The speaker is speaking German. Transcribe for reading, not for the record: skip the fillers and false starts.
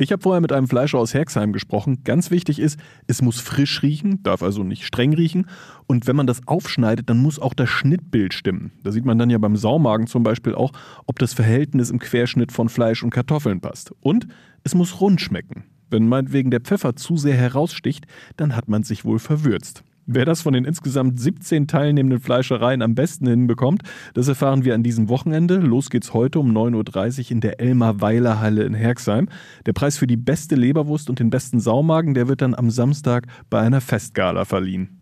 Ich habe vorher mit einem Fleischer aus Herxheim gesprochen. Ganz wichtig ist, es muss frisch riechen, darf also nicht streng riechen. Und wenn man das aufschneidet, dann muss auch das Schnittbild stimmen. Da sieht man dann ja beim Saumagen zum Beispiel auch, ob das Verhältnis im Querschnitt von Fleisch und Kartoffeln passt. Und es muss rund schmecken. Wenn meinetwegen der Pfeffer zu sehr heraussticht, dann hat man sich wohl verwürzt. Wer das von den insgesamt 17 teilnehmenden Fleischereien am besten hinbekommt, das erfahren wir an diesem Wochenende. Los geht's heute um 9:30 Uhr in der Elmar-Weiler-Halle in Herxheim. Der Preis für die beste Leberwurst und den besten Saumagen, der wird dann am Samstag bei einer Festgala verliehen.